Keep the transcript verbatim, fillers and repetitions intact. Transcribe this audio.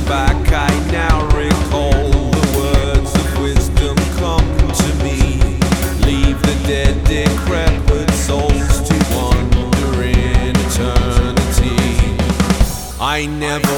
back, I now recall the words of wisdom come to me. Leave the dead, decrepit souls to wander in eternity. I never